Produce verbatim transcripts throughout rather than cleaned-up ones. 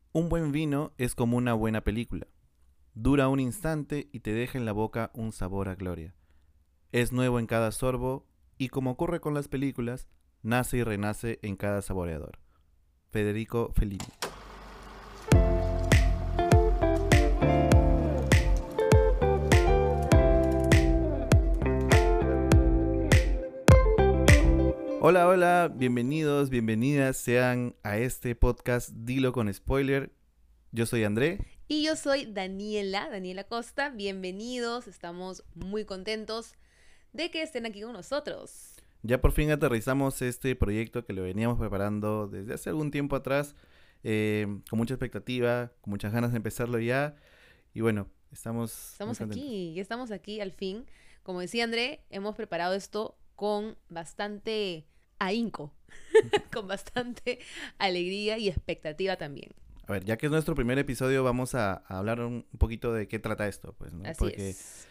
Un buen vino es como una buena película. Dura un instante y te deja en la boca un sabor a gloria. Es nuevo en cada sorbo y, como ocurre con las películas, nace y renace en cada saboreador. Federico Fellini. Hola, hola, bienvenidos, bienvenidas sean a este podcast Dilo con Spoiler. Yo soy André. Y yo soy Daniela, Daniela Costa. Bienvenidos, estamos muy contentos de que estén aquí con nosotros. Ya por fin aterrizamos este proyecto que lo veníamos preparando desde hace algún tiempo atrás, eh, con mucha expectativa, con muchas ganas de empezarlo ya. Y bueno, estamos muy Estamos contentos. aquí, ya estamos aquí al fin. Como decía André, hemos preparado esto con bastante ahínco, con bastante alegría y expectativa también. A ver, ya que es nuestro primer episodio, vamos a, a hablar un, un poquito de qué trata esto, pues, ¿no? Así Porque, es.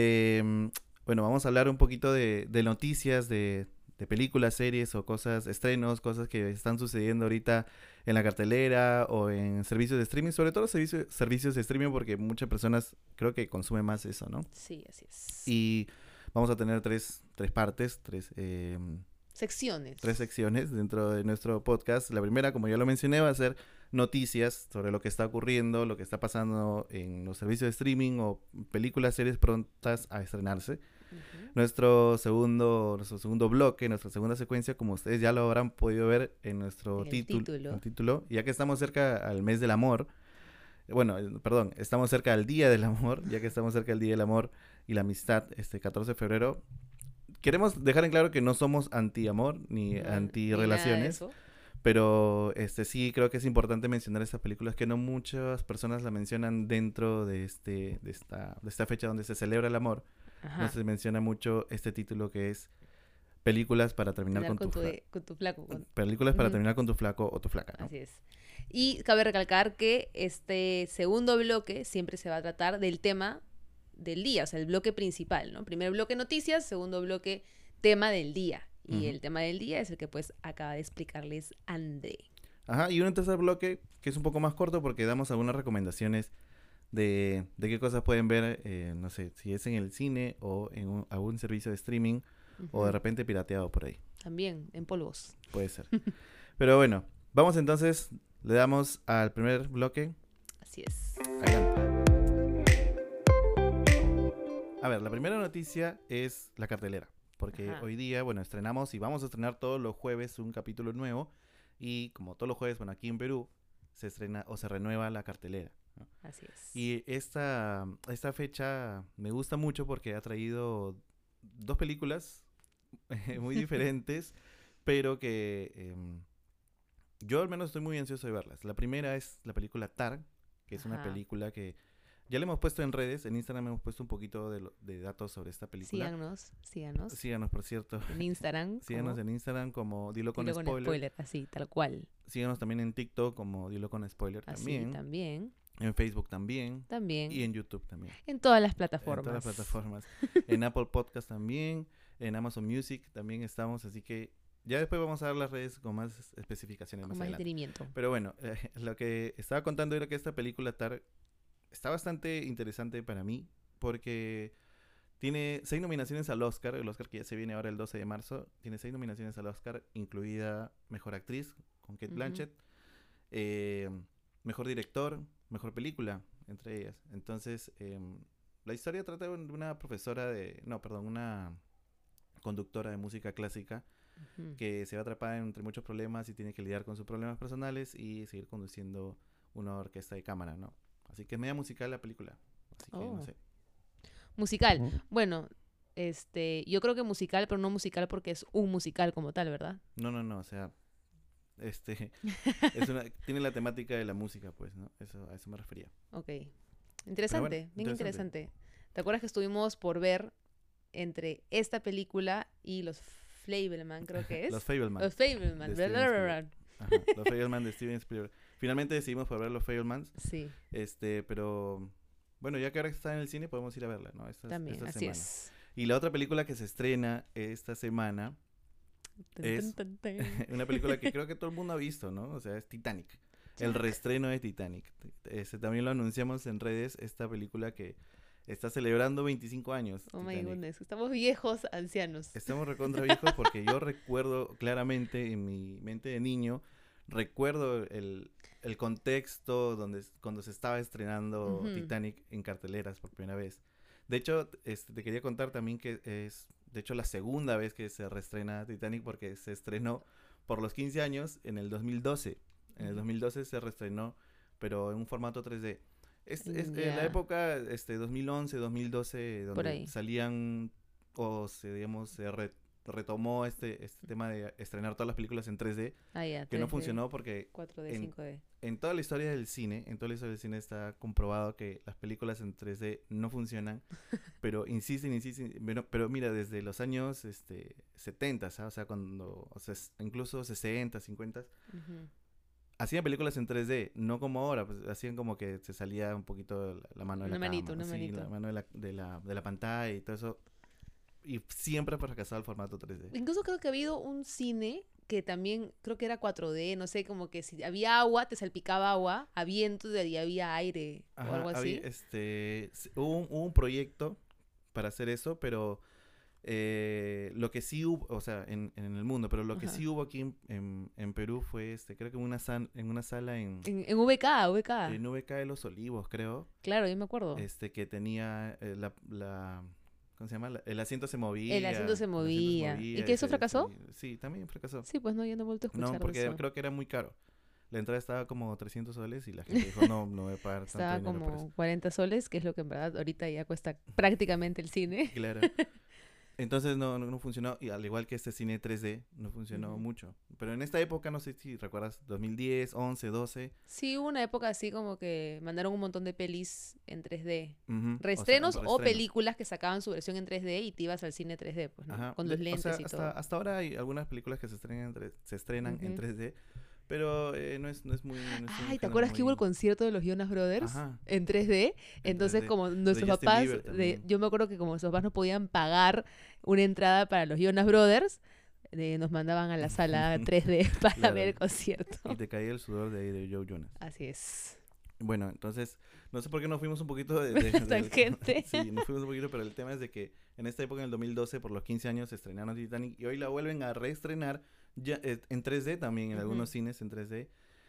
eh, bueno, vamos a hablar un poquito de, de noticias, de, de películas, series o cosas, estrenos, cosas que están sucediendo ahorita en la cartelera o en servicios de streaming, sobre todo servicios, servicios de streaming porque muchas personas creo que consumen más eso, ¿no? Sí, así es. Y vamos a tener tres, tres partes, tres, eh, Secciones. tres secciones dentro de nuestro podcast. La primera, como ya lo mencioné, va a ser noticias sobre lo que está ocurriendo, lo que está pasando en los servicios de streaming o películas, series prontas a estrenarse. Ujú. Nuestro segundo, nuestro segundo bloque, nuestra segunda secuencia, como ustedes ya lo habrán podido ver en nuestro En el título, título. título, ya que estamos cerca al mes del amor, bueno, eh, perdón, estamos cerca al Día del Amor, ya que estamos cerca del Día del Amor y la Amistad, este catorce de febrero, queremos dejar en claro que no somos anti-amor ni No, ni nada de anti-relaciones, eso. pero este sí creo que es importante mencionar estas películas que no muchas personas la mencionan dentro de este de esta de esta fecha donde se celebra el amor. No Ajá. se menciona mucho este título que es películas para terminar Terminar con tu con tu, fla- con tu flaco. Con... películas para Ujú. terminar con tu flaco o tu flaca, ¿no? Así es. Y cabe recalcar que este segundo bloque siempre se va a tratar del tema del día, o sea, el bloque principal, ¿no? Primer bloque noticias, segundo bloque tema del día. Y Ujú. el tema del día es el que pues acaba de explicarles André. Ajá, y un tercer bloque que es un poco más corto porque damos algunas recomendaciones de, de qué cosas pueden ver, eh, no sé, si es en el cine o en un- algún servicio de streaming o de Ujú. repente pirateado por ahí. También en polvos. Puede ser. Pero bueno, vamos entonces, le damos al primer bloque. Así es. Adelante. A ver, la primera noticia es la cartelera. Porque Ajá. hoy día, bueno, estrenamos y vamos a estrenar todos los jueves un capítulo nuevo. Y como todos los jueves, bueno, aquí en Perú se estrena o se renueva la cartelera, ¿no? Así es. Y esta, esta fecha me gusta mucho porque ha traído dos películas muy diferentes, pero que eh, yo al menos estoy muy ansioso de verlas. La primera es la película Tar, que es una Ajá. película que ya le hemos puesto en redes, en Instagram hemos puesto un poquito de, lo- de datos sobre esta película. Síganos, síganos. Síganos, por cierto. En Instagram, Síganos como en Instagram como Dilo con dilo con Spoiler. spoiler, así, tal cual. Síganos también en TikTok como Dilo con Spoiler Así también. también. En Facebook también. Y También. en YouTube también. En todas las En todas las plataformas. plataformas. En Apple Podcast también. En Amazon Music también estamos. Así que ya después vamos a dar las redes con más especificaciones Con más más adelante. detenimiento. Pero bueno, eh, lo que estaba contando era que esta película Tar está bastante interesante para mí porque tiene seis nominaciones al Oscar, el Oscar que ya se viene ahora el doce de marzo, tiene seis nominaciones al Oscar, incluida Mejor Actriz con Kate Ujú. Blanchett, eh, Mejor Director, Mejor Película, entre ellas. Entonces, eh, la historia trata de una profesora de, no, perdón, una conductora de música clásica Ujú. que se ve atrapada entre muchos problemas y tiene que lidiar con sus problemas personales y seguir conduciendo una orquesta de cámara, ¿no? Así que es media musical la película. Así que no Oh. sé. Musical. Bueno, este, yo creo que musical, pero no musical porque es un musical como tal, ¿verdad? No, no, no, o sea, este es una tiene la temática de la música, pues, ¿no? Eso a eso me refería. Ok. Pero bueno, Interesante, bien interesante. interesante. ¿Te acuerdas que estuvimos por ver entre esta película y los Fableman, creo que Los es? Fableman Los Fableman. de Steven Spielberg. Ajá, los Fableman de Steven Spielberg. Finalmente decidimos por ver los Fablemans, Sí, este, pero bueno, ya que ahora está en el cine podemos ir a verla, ¿no? Esta, también, esta así semana. es. Y la otra película que se estrena esta semana Tan, es tan, tan, tan. una película que creo que todo el mundo ha visto, ¿no? O sea, es Titanic. el reestreno de Titanic. Este, también lo anunciamos en redes, esta película que está celebrando veinticinco años. Oh my Titanic. goodness, estamos viejos, ancianos. Estamos recontra viejos porque yo recuerdo claramente en mi mente de niño, recuerdo el, el contexto donde cuando se estaba estrenando Ujú. Titanic en carteleras por primera vez. De hecho, este, te quería contar también que es, de hecho, la segunda vez que se reestrena Titanic porque se estrenó por los quince años en el dos mil doce. En el Ujú. dos mil doce se reestrenó, pero en un formato tres D. Es, es Mm, en la ya. época este, dos mil once, dos mil doce, Por donde ahí. salían o se, digamos, se re- retomó este, este tema de estrenar todas las películas en tres D, Ah, ya, que no tres D, funcionó porque cuatro D, en, cinco D. en toda la historia del cine, en toda la historia del cine está comprobado que las películas en tres D no funcionan, pero insisten, insisten, pero, pero mira, desde los años este, setenta, ¿sabes? O sea, cuando, o sea, s- incluso sesenta, cincuenta, Ujú. hacían películas en tres D, no como ahora, pues hacían como que se salía un poquito la, la mano de Una la manito, cámara, una sí, la manito. mano de la, de la, de la pantalla y todo eso, y siempre ha fracasado el formato tres D. Incluso creo que ha habido un cine que también, creo que era cuatro D, no sé, como que si había agua, te salpicaba agua, a viento y había aire o Ajá, algo había, así. este, s- hubo un, hubo un proyecto para hacer eso, pero eh, lo que sí hubo, o sea, en, en el mundo, pero lo que Ajá. sí hubo aquí en, en, en Perú fue, este, creo que en una, san- en una sala en, En, en V K, V K. en V K de los Olivos, creo, Claro, yo me acuerdo. este, que tenía eh, la, la, ¿cómo se llama? La- el asiento se El asiento movía, se el asiento se movía. ¿Y movía que y eso se, fracasó? se- sí, también fracasó. Sí, pues no, yo no he vuelto a No, escuchar de porque eso. creo que era muy caro. La entrada estaba como trescientos soles y la gente dijo, no, no voy a pagar tanto Estaba dinero por eso. como cuarenta soles, que es lo que en verdad ahorita ya cuesta prácticamente el cine. Claro. Entonces no, no, no funcionó, y al igual que este cine tres D, no funcionó Ujú. mucho. Pero en esta época, no sé si recuerdas, dos mil diez, once, doce, Sí, hubo una época así como que mandaron un montón de pelis en tres D. ujú, o sea, Reestrenos o reestrenos. películas que sacaban su versión en tres D y te ibas al cine tres D, pues, ¿no? Ajá. Con De- los o sea, lentes y hasta, todo. hasta ahora hay algunas películas que se estrenan en, tres- se estrenan en Ujú. tres D, pero eh, no, es, no es muy... No es un Ay, ¿te género acuerdas que hubo el muy... concierto de los Jonas Brothers Ajá, en tres D? en Entonces, tres D. como De nuestros Justin papás, Bieber de, también. yo me acuerdo que como nuestros papás no podían pagar una entrada para los Jonas Brothers, eh, nos mandaban a la sala tres D para Claro. ver el concierto. Y te caía el sudor de ahí de Joe Jonas. Así es. Bueno, entonces, no sé por qué nos fuimos un poquito de... de- del- Tangente. sí, nos fuimos un poquito, pero el tema es de que en esta época, en el dos mil doce, por los quince años, se estrenaron Titanic y hoy la vuelven a reestrenar ya, eh, en tres D también, en Ujú. algunos cines en tres D,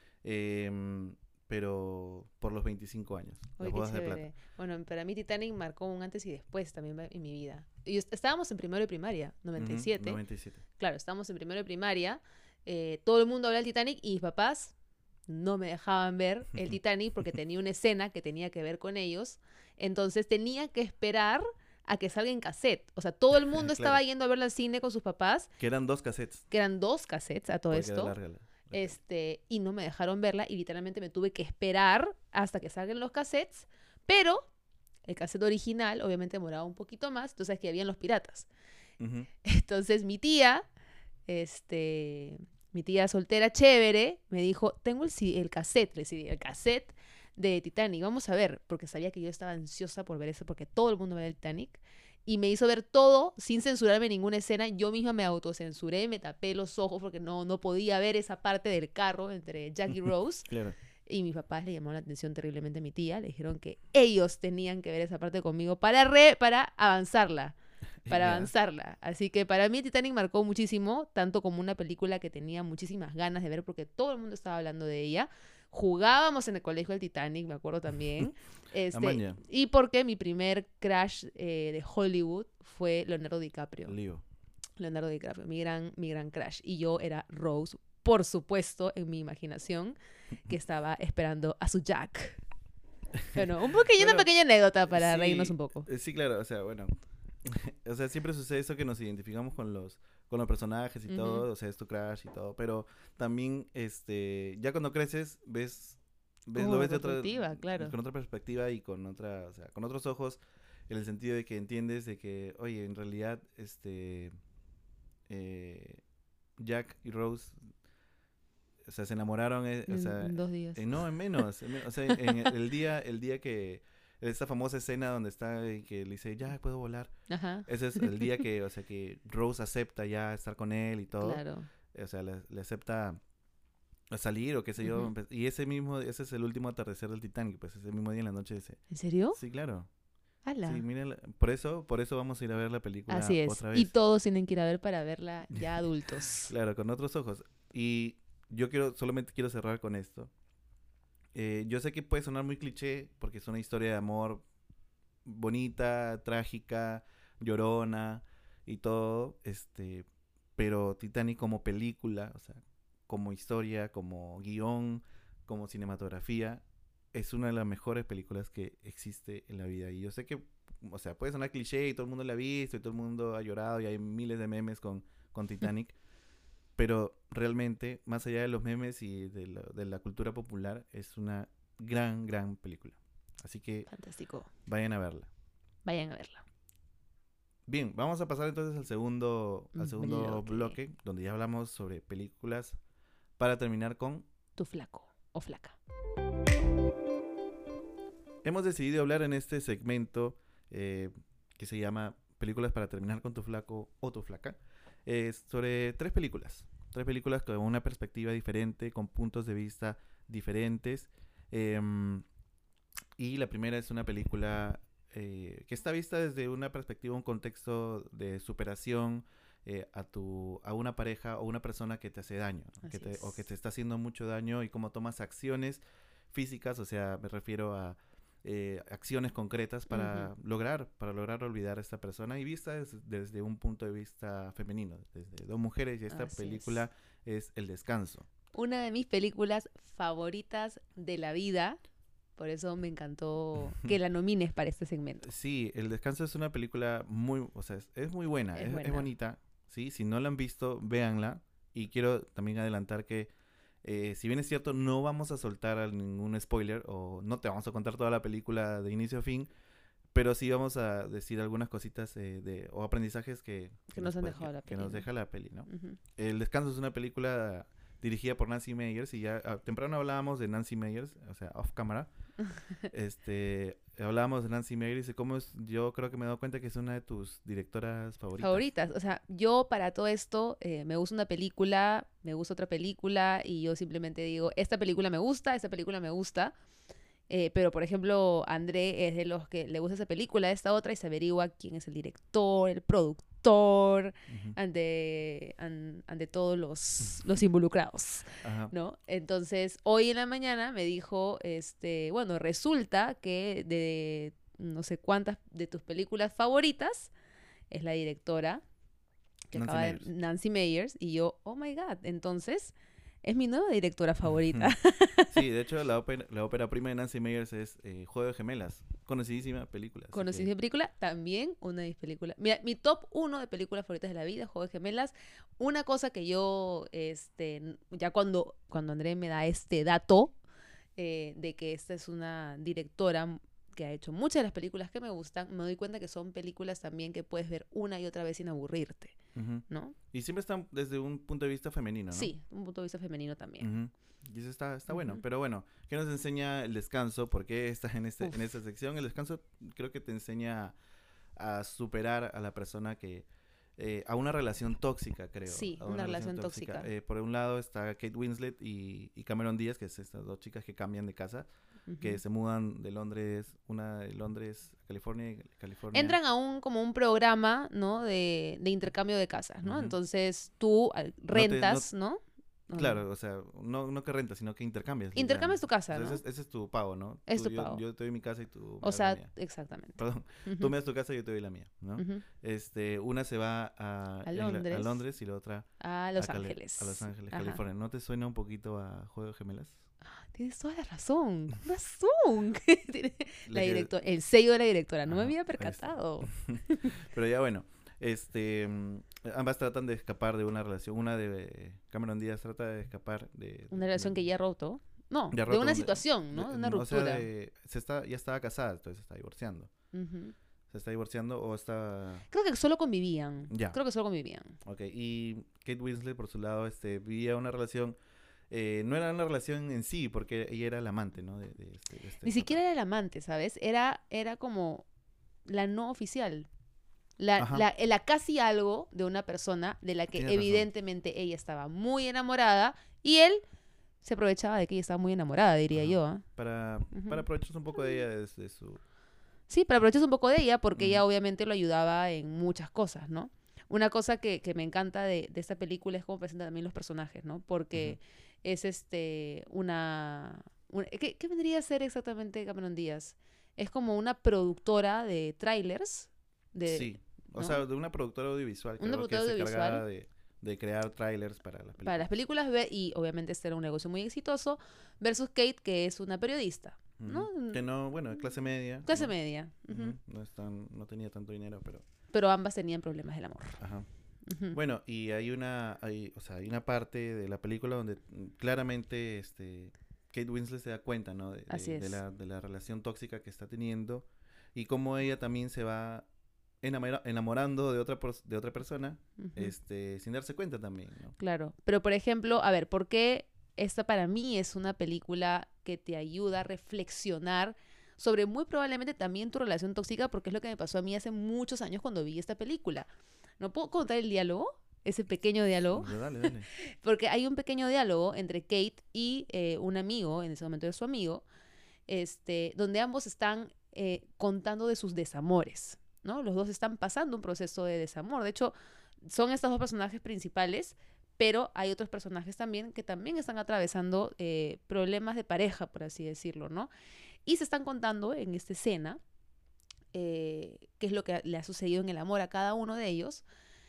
em, pero por los veinticinco años, Uy, las qué bodas de plata. chévere. Bueno, para mí Titanic marcó un antes y después también va- en mi vida. Y est- estábamos en primero de primaria, noventa y Ujú, siete. noventa y siete. Claro, estábamos en primero de primaria. eh, todo el mundo hablaba del Titanic y mis papás no me dejaban ver el Titanic porque tenía una escena que tenía que ver con ellos. Entonces tenía que esperar a que salga en cassette. O sea, todo el mundo estaba Claro. yendo a verla al cine con sus papás, Que eran dos cassettes. que eran dos cassettes a todo Porque era esto. larga la- la Este, y no me dejaron verla y literalmente me tuve que esperar hasta que salgan los cassettes, pero el cassette original obviamente demoraba un poquito más, entonces que habían los piratas. Ujú. Entonces mi tía, este, mi tía soltera chévere, me dijo, tengo el, C- el cassette, el C D, el cassette de Titanic, vamos a ver, porque sabía que yo estaba ansiosa por ver eso, porque todo el mundo veía el Titanic. Y me hizo ver todo sin censurarme ninguna escena. Yo misma me autocensuré, me tapé los ojos porque no, no podía ver esa parte del carro entre Jack y Rose. Claro. Y mis papás le llamaron la atención terriblemente a mi tía. Le dijeron que ellos tenían que ver esa parte conmigo para, re, para avanzarla. Para Ya. avanzarla. Así que para mí Titanic marcó muchísimo, tanto como una película que tenía muchísimas ganas de ver porque todo el mundo estaba hablando de ella. Jugábamos en el colegio el Titanic, me acuerdo también. Este, maña. y porque mi primer crush eh, de Hollywood fue Leonardo DiCaprio. Lío. Leonardo DiCaprio, mi gran, mi gran crush. Y yo era Rose, por supuesto, en mi imaginación, que estaba esperando a su Jack. Bueno, un pequeño, una Bueno, pequeña anécdota para Sí, reírnos un poco. eh, Sí, claro, o sea, bueno. O sea, siempre sucede eso que nos identificamos con los con los personajes y Ujú. todo, o sea, es tu crush y todo, pero también este ya cuando creces ves ves Como lo ves de otra perspectiva, claro. con otra perspectiva y con otra, o sea, con otros ojos en el sentido de que entiendes de que, oye, en realidad este eh, Jack y Rose, o sea, se enamoraron, eh, o En, sea, en dos días. eh, no, en menos, en men- o sea, en el, el día el día que esta famosa escena donde está y que le dice, "Ya puedo volar." Ajá, Ese es el día que, o sea, que Rose acepta ya estar con él y todo. claro. O sea, le, le acepta a salir o qué sé yo. Ujú. empe- Y ese mismo, ese es el último atardecer del Titanic, pues ese mismo día en la noche ese. ¿En serio? Sí, claro. Sí, ¡Hala! miren, por eso, por eso vamos a ir a ver la película Así es. otra Y vez. todos tienen que ir a ver para verla ya adultos. Claro, con otros ojos. Y yo quiero, solamente quiero cerrar con esto. Eh, yo sé que puede sonar muy cliché porque es una historia de amor bonita, trágica, llorona y todo, este, pero Titanic como película, o sea, como historia, como guión, como cinematografía, es una de las mejores películas que existe en la vida. Y yo sé que, o sea, puede sonar cliché y todo el mundo la ha visto y todo el mundo ha llorado y hay miles de memes con, con Titanic, pero realmente, más allá de los memes y de la, de la cultura popular, es una gran, gran película. Así que Fantástico. vayan a verla. Vayan a verla. Bien, vamos a pasar entonces al segundo, al segundo Bloque. bloque, donde ya hablamos sobre películas, para terminar con... Tu flaco o flaca. Hemos decidido hablar en este segmento eh, que se llama Películas para terminar con tu flaco o tu flaca, eh, sobre tres películas. Tres películas con una perspectiva diferente, con puntos de vista diferentes. em, y la primera es una película eh, que está vista desde una perspectiva, un contexto de superación eh, a tu a una pareja o una persona que te hace daño, ¿no? que Así te, o que es. te está haciendo mucho daño y cómo tomas acciones físicas, o sea, me refiero a eh, acciones concretas para Ujú. lograr para lograr olvidar a esta persona y vista des- desde un punto de vista femenino, desde dos mujeres y esta Así es. película es El Descanso. Una de mis películas favoritas de la vida. Por eso me encantó que la nomines para este segmento. Sí, El Descanso es una película muy, o sea, es, es muy buena, Es es, es buena. bonita, ¿sí? Si no la han visto, véanla. Y quiero también adelantar que, eh, si bien es cierto, no vamos a soltar a ningún spoiler o no te vamos a contar toda la película de inicio a fin, pero sí vamos a decir algunas cositas eh, de, o aprendizajes que, que Que nos nos han puede- dejado que, la que peli, nos ¿no? deja la peli, ¿no? Ujú. El Descanso es una película dirigida por Nancy Meyers y ya ah, temprano hablábamos de Nancy Meyers, o sea, off camera. Este, hablábamos de Nancy Meyers y cómo es, yo creo que me he dado cuenta que es una de tus directoras favoritas. Favoritas. O sea, yo para todo esto eh, me gusta una película, me gusta otra película y yo simplemente digo, esta película me gusta, esta película me gusta. Eh, pero, por ejemplo, André es de los que le gusta esa película, esta otra, y se averigua quién es el director, el productor, Ujú. ante, an- ante todos los, los involucrados, Ajá. ¿no? Entonces, hoy en la mañana me dijo, este, bueno, resulta que de no sé cuántas de tus películas favoritas es la directora que Nancy acaba de Meyers. Nancy Meyers, y yo, oh my God, entonces es mi nueva directora favorita. Sí, de hecho la ópera, la ópera prima de Nancy Meyers es eh, Juego de Gemelas, conocidísima película. Así Conocí que, mi película, también una de mis películas. Mira, mi top uno de películas favoritas de la vida, Juego de Gemelas. Una cosa que yo, este, n- ya cuando, cuando André me da este dato eh, de que esta es una directora m- que ha hecho muchas de las películas que me gustan, me doy cuenta que son películas también que puedes ver una y otra vez sin aburrirte, ujú. ¿no? Y siempre están desde un punto de vista femenino, ¿no? Sí, un punto de vista femenino también. Ujú. Y eso está, está bueno. Ujú. Pero bueno, ¿qué nos enseña El Descanso? ¿Por qué estás en, este, Uf. en esta sección? El Descanso creo que te enseña a superar a la persona que... eh, a una relación tóxica, creo. Sí, A una relación tóxica. Eh, por un lado está Kate Winslet y, y Cameron Díaz, que es estas dos chicas que cambian de casa, que Ujú. se mudan de Londres, una de Londres a California, y California. Entran a un como un programa, ¿no? De, de intercambio de casas, ¿no? Ujú. Entonces tú al- No te- no- rentas, ¿no? ¿O no? Claro, o sea, no, no que rentas, sino que intercambias. Intercambias literalmente. tu casa, O sea, ¿no? ese, es, ese es tu pago, ¿no? Es Tú- tu yo, pago. yo te doy mi casa y tú me O das la sea, mía. exactamente. Perdón, Ujú, tú me das tu casa y yo te doy la mía, ¿no? ujú. Este, una se va a, A Ingla- a Londres. Londres y la otra A Los a, Cali- Ángeles. a Los Ángeles, Ajá. California. ¿No te suena un poquito a Juego de Gemelas? Tienes toda la razón. Razón. Tiene La la que- directora, el sello de la directora. No me Ajá, había ahí está. percatado. Pero ya bueno, este, mm, ambas tratan de escapar de una relación. Una de Cameron Díaz trata de escapar de... Una de- relación de- que ya roto. No, ya de roto una un- situación, ¿no? De una de- o sea, ruptura. de- se está, ya estaba casada, entonces se está divorciando. Ujú. Se está divorciando o está... Creo que solo convivían. Ya. Creo que solo convivían. Ok, y Kate Winslet, por su lado, este, vivía una relación... eh, no era una relación en sí, porque ella era la amante, ¿no? De, de este, de este Ni siquiera prota- era el amante, ¿sabes? Era, era como la no oficial. La, Ajá. la, la casi algo de una persona de la que Tienes razón. evidentemente ella estaba muy enamorada y él se aprovechaba de que ella estaba muy enamorada, diría Ajá. yo. ¿ah? Para, Ujú. para aprovecharse un poco de ella desde su... Sí, para aprovecharse un poco de ella porque Ujú, ella obviamente lo ayudaba en muchas cosas, ¿no? Una cosa que, que me encanta de, de esta película es cómo presenta también los personajes, ¿no? ujú. Porque es este una... un- ¿qué, qué vendría a ser exactamente Cameron Díaz? Es como una productora de trailers, de, Sí, o ¿no? sea, de una productora audiovisual, Una creo que productora se audiovisual encargaba de, de crear trailers para las para las películas. películas ve- y obviamente este era un negocio muy exitoso, versus Kate, que es una periodista, ¿no? Ujú. Que Mm, no, bueno, de clase media, Clase ¿no? media. Ujú. Ujú, no es tan- no tenía tanto dinero, pero... Pero ambas tenían problemas del amor. Ajá. Ujú. Bueno, y hay una, hay, o sea, hay una parte de la película donde mm, claramente, este, Kate Winslet se da cuenta, ¿no? De, Así de, de es. la, de la relación tóxica que está teniendo y cómo ella también se va enamora- enamorando de otra, pers- de otra persona, Ujú. este, sin darse cuenta también, ¿no? Claro. Pero, por ejemplo, a ver, ¿por qué esta para mí es una película que te ayuda a reflexionar sobre muy probablemente también tu relación tóxica? Porque es lo que me pasó a mí hace muchos años cuando vi esta película. ¿No puedo contar el diálogo? Ese pequeño diálogo. Dale, dale. Porque hay un pequeño diálogo entre Kate y eh, un amigo, en ese momento es su amigo, este, donde ambos están eh, contando de sus desamores, ¿no? Los dos están pasando un proceso de desamor. De hecho, son estos dos personajes principales, pero hay otros personajes también que también están atravesando eh, problemas de pareja, por así decirlo, ¿no? Y se están contando en esta escena eh, qué es lo que le ha sucedido en el amor a cada uno de ellos.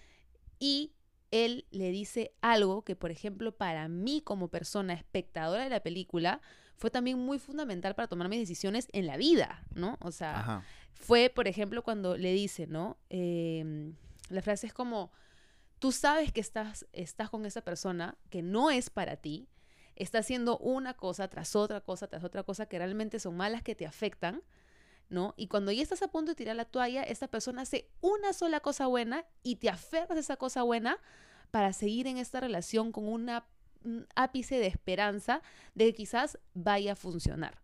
Y él le dice algo que, por ejemplo, para mí como persona espectadora de la película, fue también muy fundamental para tomar mis decisiones en la vida, ¿no? O sea, Ajá. fue, por ejemplo, cuando le dice, ¿no? Eh, la frase es como, tú sabes que estás, estás con esa persona que no es para ti, está haciendo una cosa tras otra cosa, tras otra cosa que realmente son malas, que te afectan, ¿no? Y cuando ya estás a punto de tirar la toalla, esta persona hace una sola cosa buena y te aferras a esa cosa buena para seguir en esta relación con una, un ápice de esperanza de que quizás vaya a funcionar.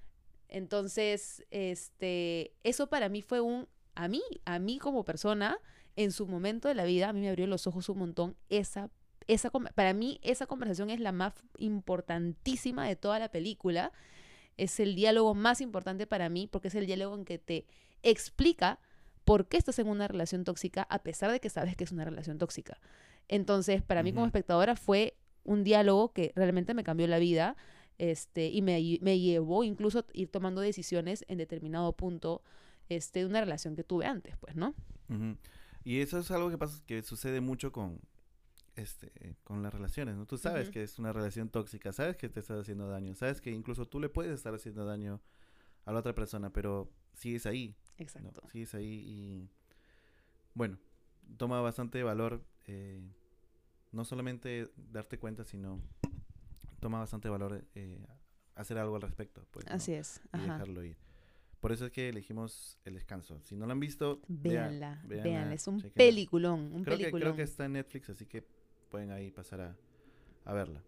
Entonces, este, eso para mí fue un, a mí, a mí como persona, en su momento de la vida, a mí me abrió los ojos un montón esa, esa, para mí esa conversación es la más importantísima de toda la película. Es el diálogo más importante para mí porque es el diálogo en que te explica por qué estás en una relación tóxica a pesar de que sabes que es una relación tóxica. Entonces, para mí como Ujú. espectadora fue un diálogo que realmente me cambió la vida, este, y me, me llevó incluso a ir tomando decisiones en determinado punto este, de una relación que tuve antes, pues, ¿no? Ujú. Y eso es algo que pasa, que sucede mucho con, este, con las relaciones, ¿no? Tú sabes Ujú. que es una relación tóxica, sabes que te estás haciendo daño, sabes que incluso tú le puedes estar haciendo daño a la otra persona, pero sigues ahí, ¿no? Exacto. Sigues ahí y, bueno, toma bastante valor, eh, no solamente darte cuenta, sino toma bastante valor eh, hacer algo al respecto, pues, ¿no? Así es. Y Ajá. dejarlo ir. Por eso es que elegimos El Descanso. Si no lo han visto, vean, Véanla, véanla. véanla, Es un chequenla. peliculón, un Creo que, creo que peliculón. está en Netflix, así que pueden ahí pasar a, a verla.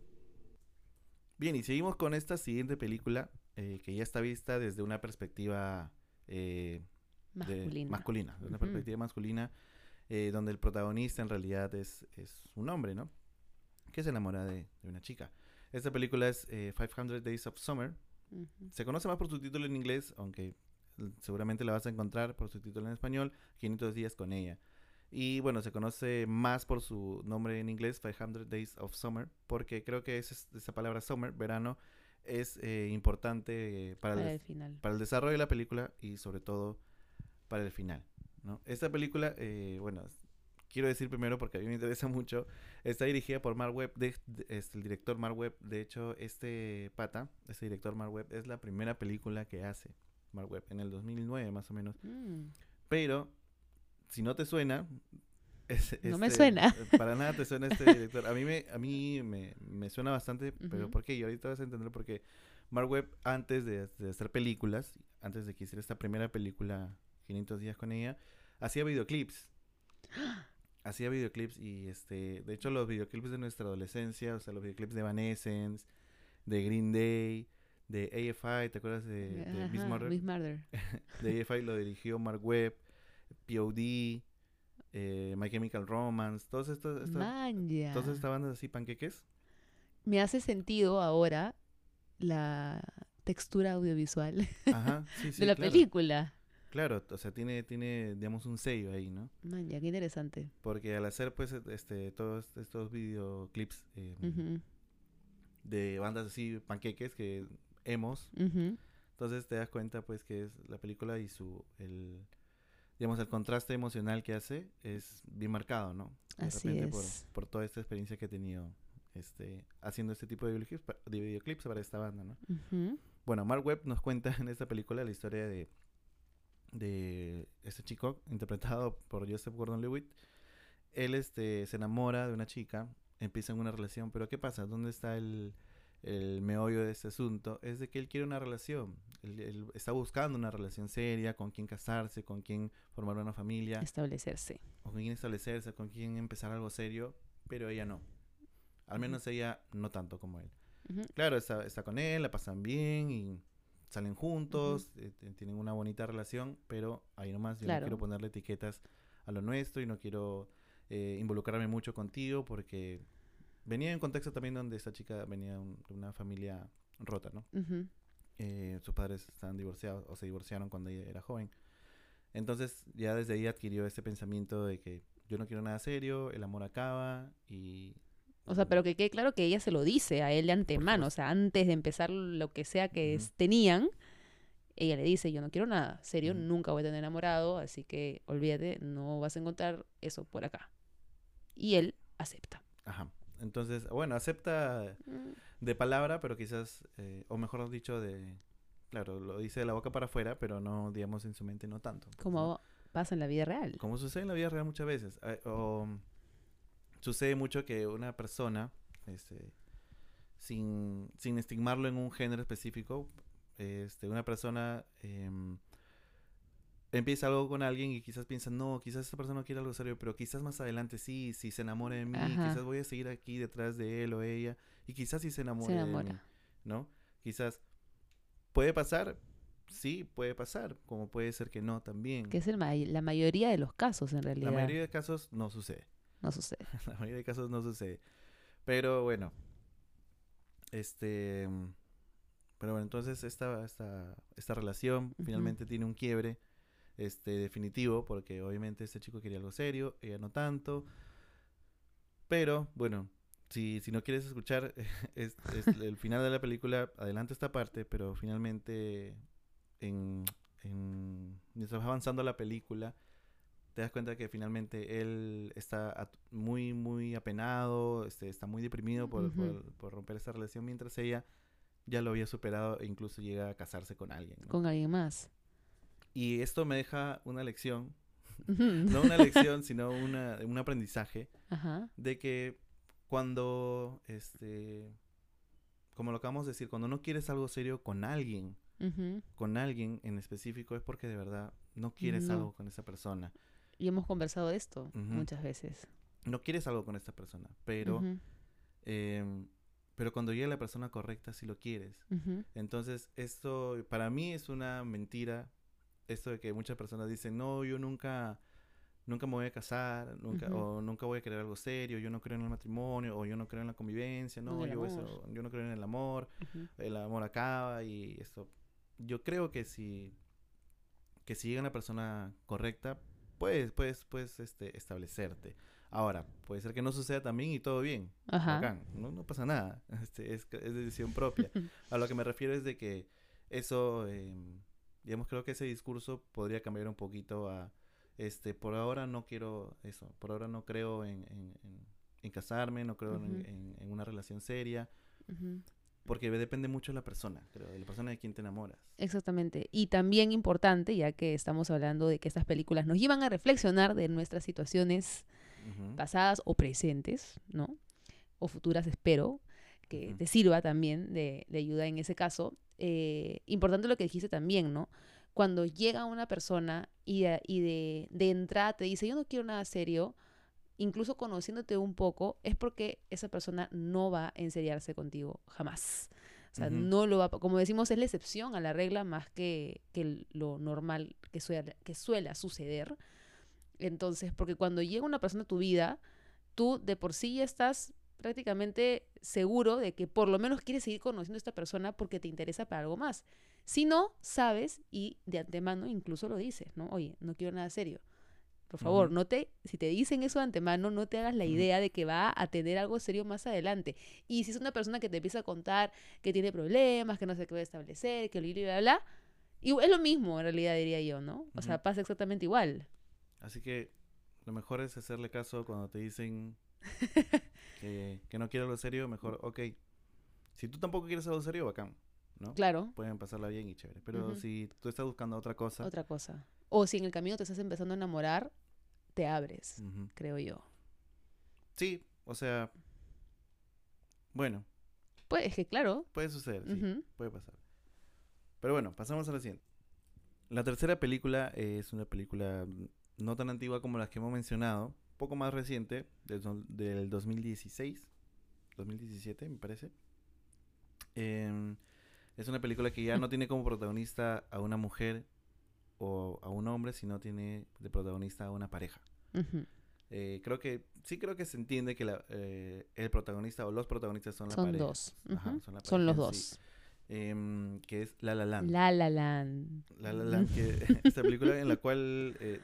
Bien, y seguimos con esta siguiente película eh, que ya está vista desde una perspectiva eh, de Masculina. masculina, de una Ujú. perspectiva masculina, eh, donde el protagonista en realidad es, es un hombre, ¿no? Que se enamora de, de una chica. Esta película es eh, quinientos Days of Summer. Ujú. Se conoce más por su título en inglés, aunque seguramente la vas a encontrar por su título en español, quinientos días con ella. Y bueno, se conoce más por su nombre en inglés, quinientos Days of Summer, porque creo que es, esa palabra summer, verano, es eh, importante eh, para, Para el, el final. para el desarrollo de la película y sobre todo para el final, ¿no? Esta película, eh, bueno, quiero decir primero porque a mí me interesa mucho, está dirigida por Mark Webb, de, de, es el director Mark Webb. De hecho, este pata, este director Mark Webb, es la primera película que hace Mark Webb, en el dos mil nueve más o menos. Mm, Pero, si no te suena, es, no me este, suena. para nada te suena este director. A mí me, a mí me, me suena bastante, pero Ujú. ¿por qué? Y ahorita vas a entender por qué. Mark Webb, antes de, de hacer películas, antes de que hiciera esta primera película, quinientos días con ella, hacía videoclips. Hacía videoclips y este, de hecho los videoclips de nuestra adolescencia, o sea, los videoclips de Evanescence, de Green Day, de A F I, ¿te acuerdas de, de Beast Ajá, Murder? Miss Murder. De A F I lo dirigió Mark Webb, P O D, eh, My Chemical Romance, todas estas, esta, Man, todas ya. estas bandas así panqueques. Me hace sentido ahora la textura audiovisual Ajá, sí, de sí, la claro. película. Claro, o sea, tiene, tiene, digamos, un sello ahí, ¿no? Man, ya, qué interesante. Porque al hacer, pues, este, todos estos videoclips eh, Ujú, de bandas así, panqueques, que emos, ujú. entonces te das cuenta, pues, que es la película y su, el, digamos, el contraste emocional que hace es bien marcado, ¿no? De Así repente por, es. por toda esta experiencia que he tenido este, haciendo este tipo de videoclips, pa- de videoclips para esta banda, ¿no? Ujú. Bueno, Mark Webb nos cuenta en esta película la historia de, de este chico interpretado por Joseph Gordon-Levitt. Él este, se enamora de una chica, empiezan una relación, pero ¿qué pasa? ¿Dónde está el, el meollo de este asunto? Es de que él quiere una relación, él, él está buscando una relación seria, con quien casarse, con quien formar una familia, Establecerse. o con quien establecerse, con quien empezar algo serio, pero ella no. Al Ujú, menos ella no tanto como él. ujú, Claro, está, está con él, la pasan bien y salen ujú. juntos, eh, tienen una bonita relación, pero ahí nomás yo no quiero Claro. ponerle etiquetas a lo nuestro y no quiero eh, involucrarme mucho contigo porque venía en un contexto también donde esta chica venía un, de una familia rota, ¿no? Ujú. Eh, sus padres estaban divorciados o se divorciaron cuando ella era joven. Entonces ya desde ahí adquirió este pensamiento de que yo no quiero nada serio, el amor acaba y... O sea, y pero que quede claro que ella se lo dice a él de por antemano. O supuesto. sea, antes de empezar lo que sea que Ujú, es- tenían, ella le dice, yo no quiero nada serio, ujú. nunca voy a tener enamorado, así que olvídate, no vas a encontrar eso por acá. Y él acepta. Ajá. Entonces, bueno, acepta Mm, de palabra, pero quizás, eh, o mejor dicho, de... Claro, lo dice de la boca para afuera, pero no, digamos, en su mente no tanto, pues, ¿no? como pasa en la vida real. Como sucede en la vida real muchas veces. eh, o sucede mucho que una persona, este, sin, sin estigmarlo en un género específico, este, una persona em, empieza algo con alguien y quizás piensa, no, quizás esa persona no quiere algo serio, pero quizás más adelante sí, si se enamore de mí, quizás Ajá, voy a seguir aquí detrás de él o ella, y quizás sí se se enamore de mí, enamora. ¿no? Quizás puede pasar, sí, puede pasar, como puede ser que no Que también. es el may- la mayoría de los casos en La realidad. mayoría de casos no sucede. No sucede. La mayoría de casos no sucede. Pero bueno, este... Pero bueno, entonces esta, esta, esta relación Ujú, finalmente tiene un quiebre este, definitivo, porque obviamente este chico quería algo serio, ella no tanto. Pero bueno, si, si no quieres escuchar es, es el final de la película, adelante esta parte, pero finalmente en, en, mientras va avanzando la película, te das cuenta que finalmente él está at- muy, muy apenado, este, está muy deprimido por, ujú. por, por romper esta relación, mientras ella ya lo había superado e incluso llega a casarse con alguien, ¿no? Con alguien más. Y esto me deja una lección, Ujú. no una lección, sino una, un aprendizaje Ajá. de que cuando, este, como lo acabamos de decir, cuando no quieres algo serio con alguien, Ujú. con alguien en específico, es porque de verdad no quieres No. algo con esa persona. Y hemos conversado de esto Ujú. muchas veces. No quieres algo con esta persona, pero, Ujú, em, pero cuando llega la persona correcta, sí lo quieres. ujú, Entonces, esto para mí es una mentira. Esto de que muchas personas dicen, no, yo nunca, nunca me voy a casar, nunca, ujú. o nunca voy a querer algo serio, yo no creo en el matrimonio, o yo no creo en la convivencia, Con no, el yo amor. eso, yo no creo en el amor, Ujú, el amor acaba y esto. Yo creo que si, que si llega una persona correcta, puedes, puedes, puedes este, establecerte. Ahora, puede ser que no suceda también y todo bien, ajá. bacán, no, no pasa nada, este, es, es decisión propia. A lo que me refiero es de que eso, eh, digamos, creo que ese discurso podría cambiar un poquito a, este, por ahora no quiero eso, por ahora no creo en, en, en, en casarme, no creo en, Ujú, en, en una relación seria, ujú. porque depende mucho de la persona, creo, de la persona de quien te enamoras. Exactamente. Y también importante, ya que estamos hablando de que estas películas nos llevan a reflexionar de nuestras situaciones Ujú, pasadas o presentes, ¿no? O futuras, espero, que ujú, te sirva también de, de ayuda en ese caso. Eh, importante lo que dijiste también, ¿no? Cuando llega una persona y de, y de, de entrada te dice, yo no quiero nada serio, incluso conociéndote un poco, es porque esa persona no va a enseriarse contigo jamás. O sea, ujú, no lo va, como decimos, es la excepción a la regla más que, que lo normal que suele, que suele suceder. Entonces, porque cuando llega una persona a tu vida, tú de por sí ya estás, prácticamente seguro de que por lo menos quieres seguir conociendo a esta persona porque te interesa para algo más. Si no, sabes y de antemano incluso lo dices, ¿no? Oye, no quiero nada serio. Por favor, Ujú, no te, si te dicen eso de antemano, no te hagas la ujú, idea de que va a tener algo serio más adelante. Y si es una persona que te empieza a contar que tiene problemas, que no se puede establecer, que bla, bla, bla, bla, y es lo mismo en realidad diría yo, ¿no? O ujú. sea, pasa exactamente igual. Así que lo mejor es hacerle caso cuando te dicen que, que no quieres algo serio, mejor, ok. Si tú tampoco quieres algo serio, bacán, ¿no? Claro. Pueden pasarla bien y chévere. Pero Ujú. si tú estás buscando otra cosa, Otra cosa. O si en el camino te estás empezando a enamorar, te abres, ujú. creo yo. Sí, o sea, bueno, Pues es que claro. puede suceder, sí, Ujú, puede pasar. Pero bueno, pasamos a la siguiente. La tercera película es una película mm, no tan antigua como las que hemos mencionado, un poco más reciente, del, do- del dos mil dieciséis, dos mil diecisiete me parece. Em, es una película que ya no tiene como protagonista a una mujer o a un hombre, sino tiene de protagonista a una pareja. ujú. Eh, creo que, sí creo que se entiende que la, eh, el protagonista o los protagonistas son la Son pareja. dos. Ajá, Ujú. son la Son pareja los en sí. dos. Em, que es La La Land. La La Land. La La Land, que esta película en la cual eh,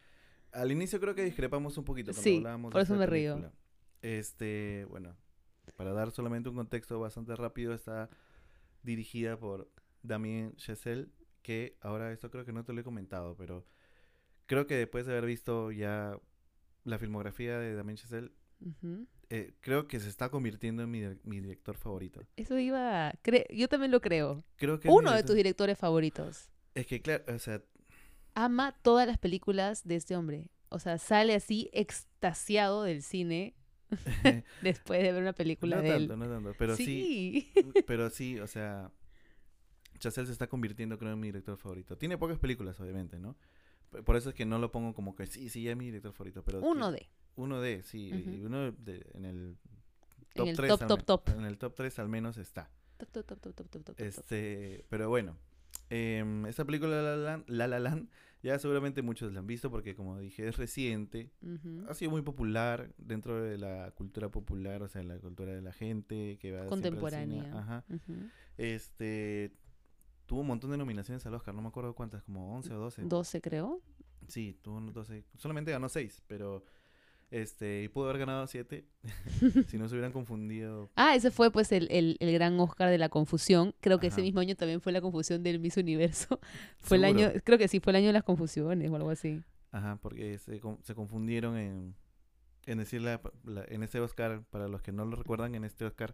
al inicio creo que discrepamos un poquito cuando Sí, hablábamos de por eso esta me río. película. Este, bueno, para dar solamente un contexto bastante rápido, está dirigida por Damien Chazelle, que ahora esto creo que no te lo he comentado, pero creo que después de haber visto ya la filmografía de Damien Chazelle, Ujú. eh, creo que se está convirtiendo en mi, dir- mi director favorito. Eso iba. cre- Yo también lo creo. Creo que es mi Uno de tus director. directores favoritos. Es que, claro, o sea, Ama todas las películas de este hombre. O sea, sale así extasiado del cine después de ver una película no de él. tanto, no tanto, pero sí, Sí. pero sí, o sea, Chazelle se está convirtiendo, creo, en mi director favorito. Tiene pocas películas, obviamente, ¿no? P- Por eso es que no lo pongo como que sí, sí, ya es mi director favorito, pero Uno que de. uno de, sí, y Ujú. uno de, en el En top el tres top, al top, menos, top. en el top tres al menos está. Top, top, top, top, top, top, top, top, top. Este, pero bueno, em, esta película La La Land, La La Land, ya seguramente muchos la han visto porque como dije es reciente, Ujú. ha sido muy popular dentro de la cultura popular, o sea, la cultura de la gente que va siempre al cine, Contemporánea. ajá. Ujú. Este, tuvo un montón de nominaciones al Oscar, no me acuerdo cuántas, como once o doce. doce creo. Sí, tuvo unos doce, solamente ganó seis, pero este, y pudo haber ganado siete si no se hubieran confundido. Ah, ese fue pues el, el, el gran Oscar de la confusión. Creo que ese Ajá, mismo año también fue la confusión del Miss Universo. Fue el año, seguro. creo que sí, fue el año de las confusiones o algo así. Ajá, porque se, con- se confundieron en, en decir la, la- en este Oscar, para los que no lo recuerdan, en este Oscar,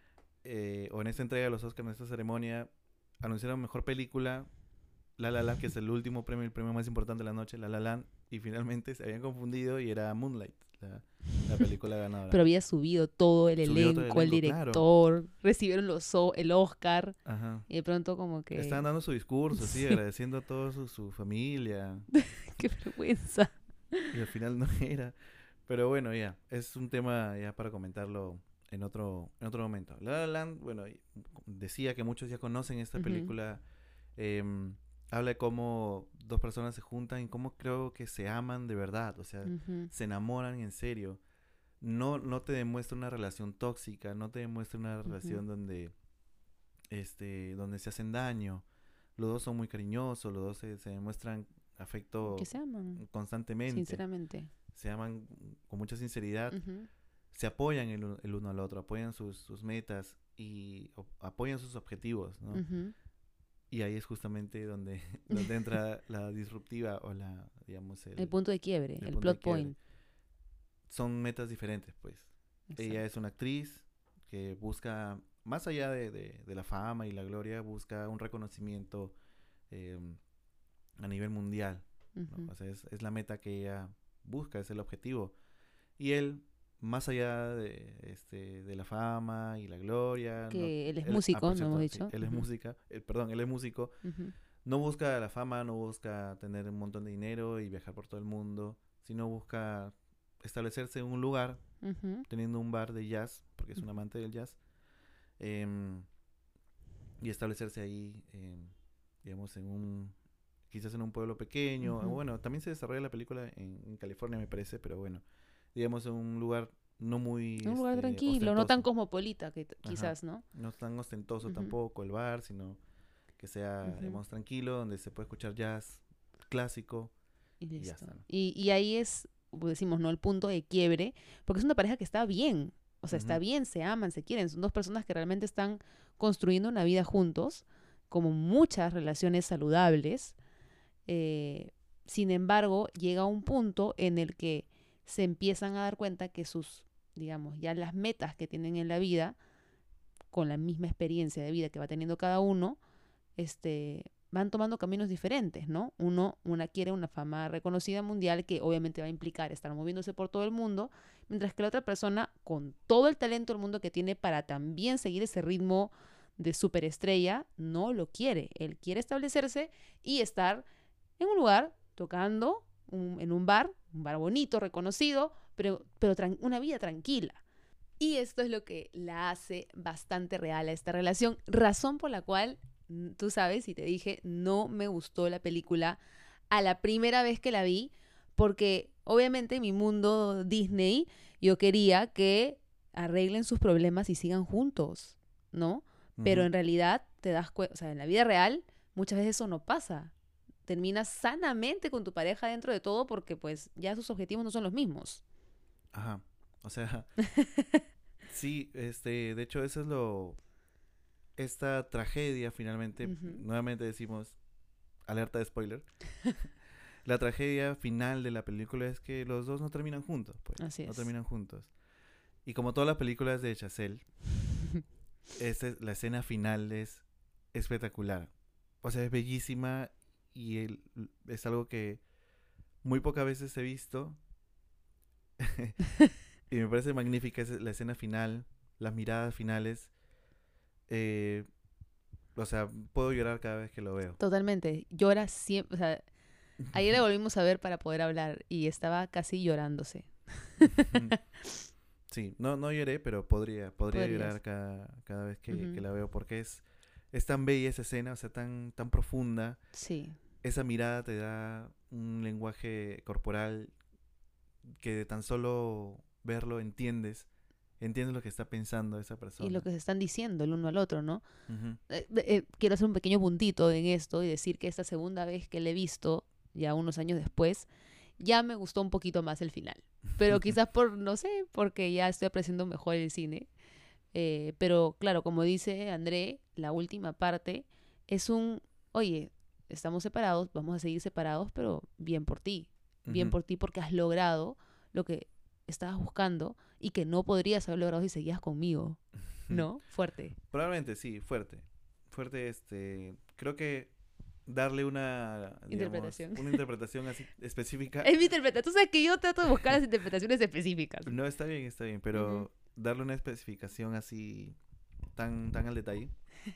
eh, o en esta entrega de los Oscars, en esta ceremonia, anunciaron mejor película, La La Land, que es el último premio, el premio más importante de la noche, La La Land, y finalmente se habían confundido y era Moonlight, la, la película ganadora. Pero había subido todo el Subió todo el elenco, el elenco, claro. director, recibieron los, o- el Oscar Ajá. y de pronto como Estaban que... dando su discurso, sí, Sí, agradeciendo a toda su, su familia, qué vergüenza. y al final no era. Pero bueno, ya, es un tema ya para comentarlo en otro, en otro momento. La La Land, bueno, y- decía que muchos ya conocen esta Ujú, película. em, Habla de cómo dos personas se juntan y cómo creo que se aman de verdad, o sea, ujú, se enamoran en serio. No, no te demuestra una relación tóxica, no te demuestra una ujú. relación donde, este, donde se hacen daño. Los dos son muy cariñosos, los dos se, se demuestran Que afecto se aman, constantemente, sinceramente. se aman con mucha sinceridad, Ujú. se apoyan el, u- el uno al otro, apoyan sus, sus metas y o- apoyan sus objetivos, ¿no? Ujú. Y ahí es justamente donde, donde entra la disruptiva o la, digamos, El el, punto de quiebre, el el punto de plot quiebre. point. Son metas diferentes, pues. Ella es Exacto. una actriz que busca, más allá de, de- de la fama y la gloria, busca un reconocimiento eh, a nivel mundial, ¿no? Ujú. O sea, es, es la meta que ella busca, es el objetivo. Y él, más allá de, este, de la fama y la gloria, no, Que él es él, ah, músico, por no hemos cierto, sí, dicho. él es Ujú, música, eh, perdón, él es músico, ujú, no busca la fama, no busca tener un montón de dinero y viajar por todo el mundo, sino busca establecerse en un lugar, ujú, teniendo un bar de jazz, porque es un amante del jazz, em, y establecerse ahí, em, digamos, en un, quizás en un pueblo pequeño. ujú. Bueno, también se desarrolla la película en, en California, me parece, pero bueno, digamos, en un lugar no muy Un lugar este, tranquilo, no tan ostentoso. cosmopolita que t- Ajá. quizás, ¿no? No tan ostentoso Ujú, tampoco el bar, sino que sea, ujú. digamos, tranquilo, donde se puede escuchar jazz clásico Y y ya listo. está, ¿no? Y, y ahí es, pues decimos, ¿no? El punto de quiebre, porque es una pareja que está bien. O sea, está Ujú, bien, se aman, se quieren. Son dos personas que realmente están construyendo una vida juntos, como muchas relaciones saludables. Eh, Sin embargo, llega un punto en el que se empiezan a dar cuenta que sus, digamos, ya las metas que tienen en la vida, con la misma experiencia de vida que va teniendo cada uno, este, van tomando caminos diferentes, ¿no? Uno, una quiere una fama reconocida mundial que obviamente va a implicar estar moviéndose por todo el mundo, mientras que la otra persona, con todo el talento del mundo que tiene para también seguir ese ritmo de superestrella, no lo quiere. Él quiere establecerse y estar en un lugar tocando, un- en un bar, un bar bonito, reconocido, pero, pero tran- una vida tranquila. Y esto es lo que la hace bastante real a esta relación, razón por la cual, mm, tú sabes, y te dije, no me gustó la película a la primera vez que la vi, porque obviamente en mi mundo Disney yo quería que arreglen sus problemas y sigan juntos, ¿no? Pero ujú. en realidad te das cuenta, o sea, en la vida real muchas veces eso no pasa. Terminas sanamente con tu pareja dentro de todo porque pues ya sus objetivos no son los mismos. Ajá. O sea, sí, este, de hecho, eso es lo, esta tragedia finalmente, Ujú. nuevamente decimos, alerta de spoiler, la tragedia final de la película es que los dos no terminan juntos, pues, Así no es. terminan juntos. Y como todas las películas de Chazelle, esta es- la escena final es espectacular. O sea, es bellísima y el- es algo que muy pocas veces he visto y me parece magnífica es la escena final, las miradas finales. eh, o sea, puedo llorar cada vez que lo veo. Totalmente. Llora siempre. O sea, ayer la volvimos a ver para poder hablar y estaba casi llorándose. Sí, no, no lloré, pero podría, podría llorar Podrías. cada, cada vez que, que Ujú. la veo porque es, es tan bella esa escena, o sea, tan, tan profunda. Sí, Esa mirada te da un lenguaje corporal que de tan solo verlo entiendes, entiendes lo que está pensando esa y lo persona. que se están diciendo el uno al otro, ¿no? Ujú, Eh, eh, quiero hacer un pequeño puntito en esto y decir que esta segunda vez que la he visto, ya unos años después, ya me gustó un poquito más el final. Pero quizás por, no sé, porque ya estoy apreciando mejor el cine. Eh, pero claro, como dice André, la última parte es un, oye, estamos separados, vamos a seguir separados, pero bien por ti. Bien ujú. por ti porque has logrado lo que estabas buscando y que no podrías haber logrado si seguías conmigo. ¿No? Fuerte. Probablemente sí, fuerte. Fuerte, este, creo que darle una, digamos, Interpretación. una interpretación así específica, Es mi interpretación. Tú sabes que yo trato de buscar las interpretaciones específicas. no está bien, está bien, Ujú. pero darle una especificación así tan, tan al detalle,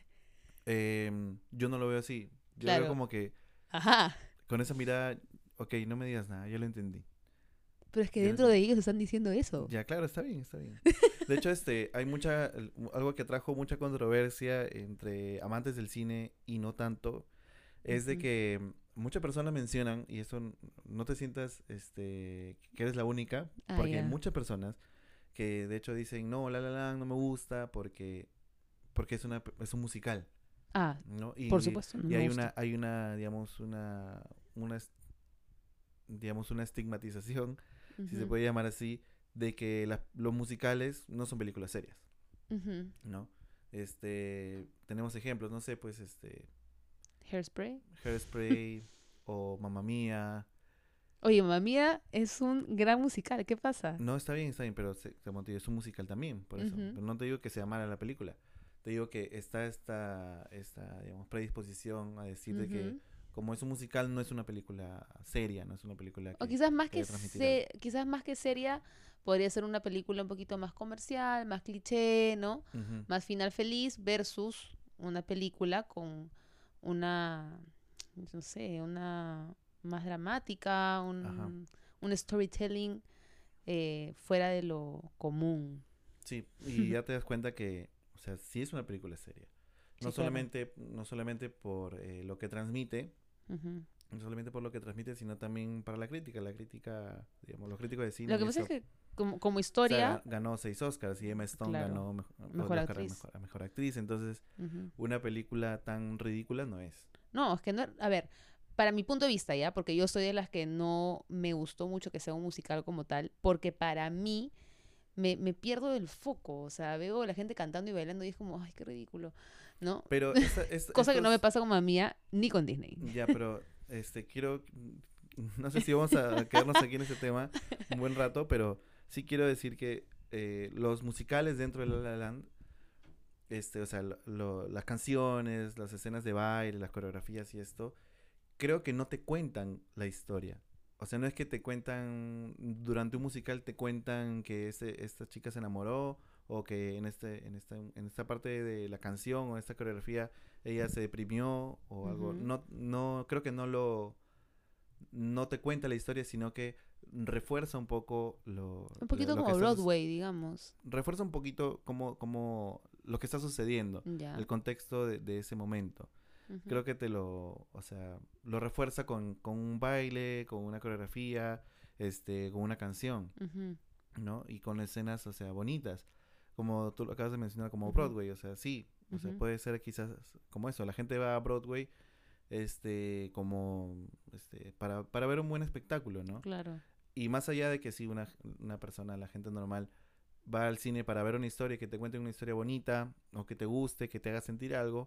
em, yo no lo veo así. Yo lo veo Claro. como que Ajá. con esa mirada, ok, no me digas nada, yo lo entendí. Pero es que Yo lo dentro de entendí. ellos están diciendo eso. Ya, claro, está bien, está bien. De hecho, este, hay mucha, el- algo que trajo mucha controversia entre amantes del cine y no tanto, es de Ujú. que muchas personas mencionan, y eso n- no te sientas, este, que eres la única, Ah, porque hay ya. muchas personas que de hecho dicen, no, La La Land no me gusta porque, porque es una, es un musical, Ah, ¿no? por Y, supuesto, no y me hay gusta. una, hay una, digamos, una, una, es- digamos, una estigmatización, si se Ujú, puede llamar así, de que la- los musicales no son películas serias, ujú. ¿no? Este, tenemos ejemplos, no sé, pues, este, Hairspray. Hairspray o Mamma Mía. Oye, Mamma Mía es un gran musical. ¿Qué pasa? No, está bien, está bien, pero se- como te digo, es un musical también, por eso. Ujú, Pero no te digo que sea mala la película. Te digo que está esta, esta digamos, predisposición a decir de que ujú. como es un musical, no es una película seria, no es una película O que, quizás más que que debe transmitir algo. se, quizás más que seria, podría ser una película un poquito más comercial, más cliché, ¿no? Ujú, Más final feliz versus una película con una, no sé, una más dramática, ajá. un, un storytelling eh, fuera de lo común. Sí, y ya te das cuenta que, o sea, sí es una película seria. No Sí, claro. solamente, no solamente por eh, lo que transmite, Ujú. no solamente por lo que transmite, sino también para la crítica. La crítica, digamos, los críticos de cine Lo que y pasa es eso. que como, como O historia, sea, ganó seis Oscars y Emma Stone claro, ganó mejor, mejor el Oscar a actriz. mejor, a mejor actriz. Entonces, Ujú. una película tan ridícula no es. No, es que no, a ver, para mi punto de vista, ¿ya? Porque yo soy de las que no me gustó mucho que sea un musical como tal, porque para mí me, me pierdo el foco, o sea, veo a la gente cantando y bailando y es como, ay, qué ridículo, ¿no? Pero esta, es- Cosa que no me estos... pasa con Mamma Mía ni con Disney. Ya, pero este quiero... No sé si vamos a quedarnos aquí en este tema un buen rato, pero sí quiero decir que eh, los musicales dentro de La La Land, este, o sea, lo- lo- las canciones, las escenas de baile, las coreografías y esto, creo que no te cuentan la historia. O sea, no es que te cuentan, durante un musical te cuentan que este, esta chica se enamoró o que en, este, en, esta, en esta parte de la canción o esta coreografía ella se deprimió o algo. Ujú. No, no, creo que no lo, no te cuenta la historia, sino que refuerza un poco lo, Un lo, poquito lo que como está sucediendo, Broadway, digamos. refuerza un poquito como, como lo que está sucediendo, Ya. el contexto de, de ese momento. Ujú, Creo que te lo, o sea, lo refuerza con, con un baile, con una coreografía, este, con una canción, ujú, ¿no? Y con escenas, o sea, bonitas, como tú lo acabas de mencionar, como ujú, Broadway, o sea, sí, o sea, ujú. puede ser quizás como eso, la gente va a Broadway, este, como, este, para, para ver un buen espectáculo, ¿no? Claro. Y más allá de que si una, una persona, la gente normal, va al cine para ver una historia, que te cuente una historia bonita, o que te guste, que te haga sentir algo,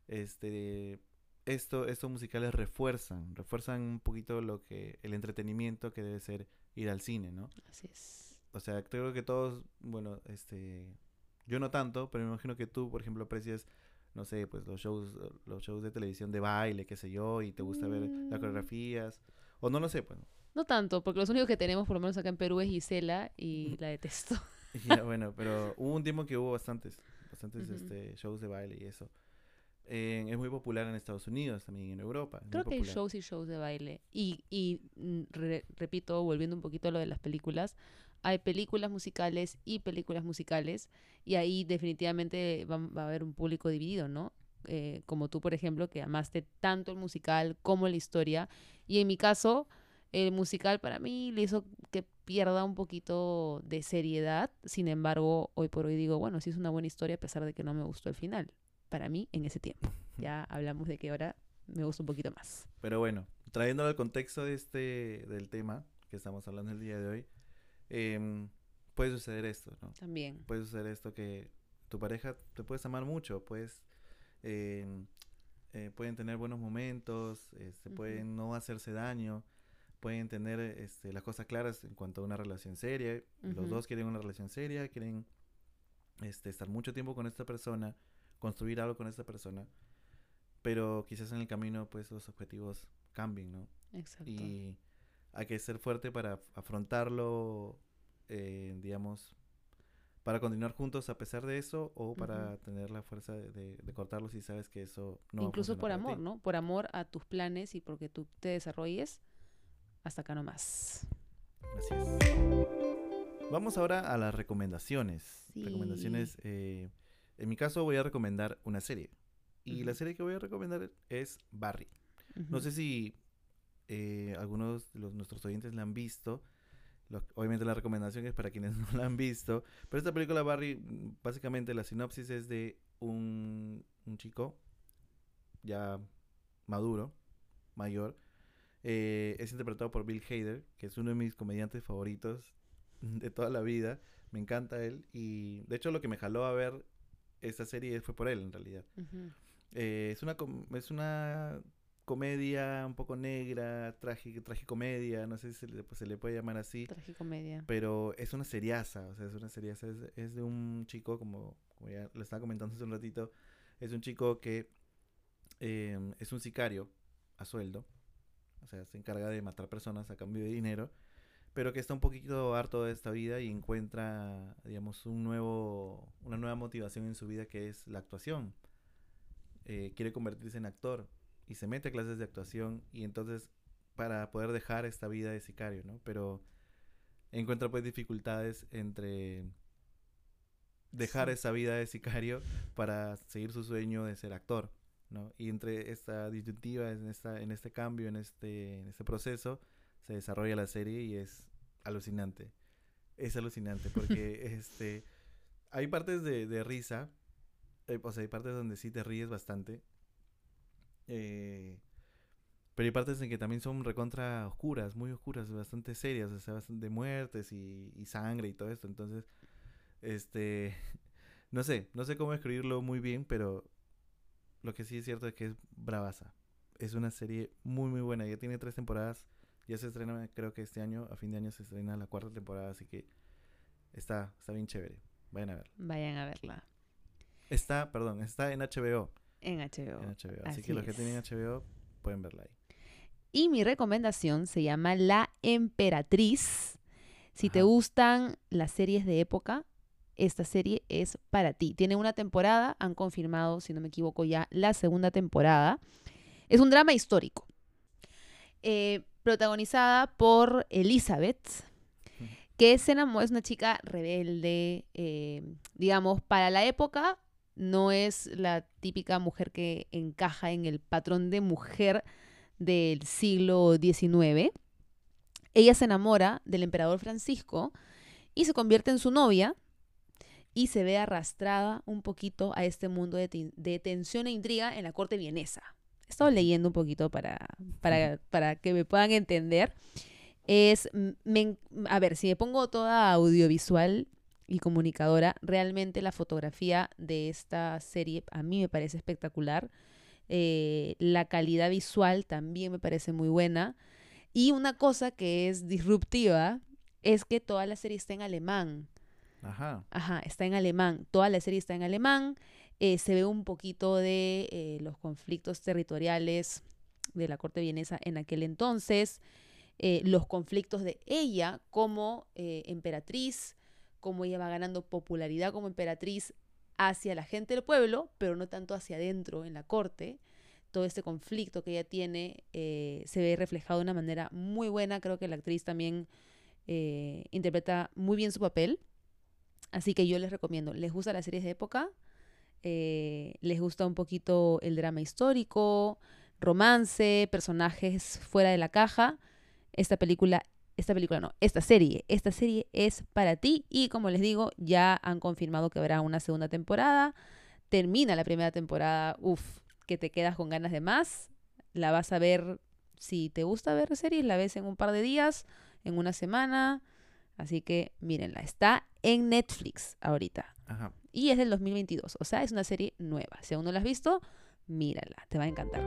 este, esto, estos musicales refuerzan, refuerzan un poquito lo que, el entretenimiento que debe ser ir al cine, ¿no? Así es. O sea, creo que todos, bueno, este, yo no tanto, pero me imagino que tú, por ejemplo, aprecias, no sé, pues los shows, los shows de televisión de baile, qué sé yo, y te gusta ver las Mm, coreografías, o no lo sé, pues. no tanto, porque los únicos que tenemos, por lo menos acá en Perú, es Gisela y la detesto. Ya, bueno, pero hubo un tiempo que hubo bastantes, bastantes Ujú. este, shows de baile y eso. Eh, es muy popular en Estados Unidos, también en Europa, es muy Creo que hay popular. shows y shows de baile. Y, y mm, re- repito, volviendo un poquito a lo de las películas, hay películas musicales y películas musicales, y ahí definitivamente va, va a haber un público dividido, ¿no? Eh, como tú, por ejemplo, que amaste tanto el musical como la historia. Y en mi caso, el musical para mí le hizo que pierda un poquito de seriedad. Sin embargo, hoy por hoy digo, bueno, sí es una buena historia a pesar de que no me gustó el final. Para mí, en ese tiempo. Ya hablamos de que ahora me gusta un poquito más. Pero bueno, trayéndolo al contexto de este, del tema que estamos hablando el día de hoy, em, puede suceder esto, ¿no? También. Puede suceder esto que tu pareja te puedes amar mucho, puedes, em, eh, pueden tener buenos momentos, este, Ujú, pueden no hacerse daño, pueden tener este, las cosas claras en cuanto a una relación seria. Los ujú. dos quieren una relación seria, quieren este, estar mucho tiempo con esta persona, construir algo con esta persona, pero quizás en el camino pues los objetivos cambien, ¿no? Exacto. Y hay que ser fuerte para af- afrontarlo, eh, digamos, para continuar juntos a pesar de eso o Ujú. para tener la fuerza de, de, de cortarlo si sabes que eso no va a Incluso funcionar por para amor, ti. ¿no? Por amor a tus planes y porque tú te desarrolles, hasta acá nomás. Así es. Vamos ahora a las recomendaciones. Sí. Recomendaciones, eh, en mi caso voy a recomendar una serie. Y la Ujú, serie que voy a recomendar es Barry. No ujú. sé si eh, algunos de los, nuestros oyentes la han visto. Lo- obviamente la recomendación es para quienes no la han visto. Pero esta película Barry, mm, básicamente la sinopsis es de un, un chico ya maduro, mayor. Eh, es interpretado por Bill Hader, que es uno de mis comediantes favoritos de toda la vida. Me encanta él. Y de hecho lo que me jaló a ver esta serie fue por él en realidad. Ujú. Eh, es una com- es una comedia un poco negra, trágica, tragicomedia, no sé si se le, pues, se le puede llamar así, Tragicomedia. pero es una seriaza, o sea, es una seriaza, es, es de un chico, como, como ya le estaba comentando hace un ratito, es un chico que eh, es un sicario a sueldo, o sea, se encarga de matar personas a cambio de dinero, pero que está un poquito harto de esta vida y encuentra, digamos, un nuevo, una nueva motivación en su vida que es la actuación. Eh, quiere convertirse en actor y se mete a clases de actuación y entonces para poder dejar esta vida de sicario, ¿no? Pero encuentra pues dificultades entre dejar Sí. esa vida de sicario para seguir su sueño de ser actor, ¿no? Y entre esta disyuntiva, en, esta, en este cambio, en este, en este proceso, se desarrolla la serie y es alucinante. Es alucinante porque este, hay partes de, de risa, eh, o sea, hay partes donde sí te ríes bastante, eh, pero hay partes en que también son recontra oscuras, muy oscuras, bastante serias, o sea, bastante muertes y, y sangre y todo esto. Entonces, este, no sé, no sé cómo escribirlo muy bien, pero lo que sí es cierto es que es bravaza. Es una serie muy, muy buena. Ya tiene tres temporadas. Ya se estrena, creo que este año, a fin de año se estrena la cuarta temporada, así que está, está bien chévere. Vayan a verla. Vayan a verla. Está, perdón, está en H B O. En H B O. En H B O. Así, Así que los que es. tienen H B O pueden verla ahí. Y mi recomendación se llama La Emperatriz. Si te Ajá. gustan las series de época, esta serie es para ti. Tiene una temporada, han confirmado, si no me equivoco ya, la segunda temporada. Es un drama histórico. Eh, protagonizada por Elizabeth, que se enamora, es una chica rebelde, eh, digamos, para la época no es la típica mujer que encaja en el patrón de mujer del siglo diecinueve. Ella se enamora del emperador Francisco y se convierte en su novia y se ve arrastrada un poquito a este mundo de, ten- de tensión e intriga en la corte vienesa. He estado leyendo un poquito para, para, para que me puedan entender. Es, me, a ver, si me pongo toda audiovisual y comunicadora, realmente la fotografía de esta serie a mí me parece espectacular. Eh, la calidad visual también me parece muy buena. Y una cosa que es disruptiva es que toda la serie está en alemán. Ajá. Ajá, está en alemán. Toda la serie está en alemán. Eh, se ve un poquito de eh, los conflictos territoriales de la corte vienesa en aquel entonces. Eh, los conflictos de ella como eh, emperatriz, cómo ella va ganando popularidad como emperatriz hacia la gente del pueblo, pero no tanto hacia adentro en la corte. Todo este conflicto que ella tiene eh, se ve reflejado de una manera muy buena. Creo que la actriz también eh, interpreta muy bien su papel. Así que yo les recomiendo, les gusta las series de época, eh, les gusta un poquito el drama histórico, romance, personajes fuera de la caja. Esta película, esta película no, esta serie, esta serie es para ti y como les digo, ya han confirmado que habrá una segunda temporada. Termina la primera temporada, uff, que te quedas con ganas de más. La vas a ver, si te gusta ver series, la ves en un par de días, en una semana. Así que mírenla, está en Netflix ahorita. Ajá. Y es del dos mil veintidós, o sea, es una serie nueva. Si aún no la has visto, mírala, te va a encantar.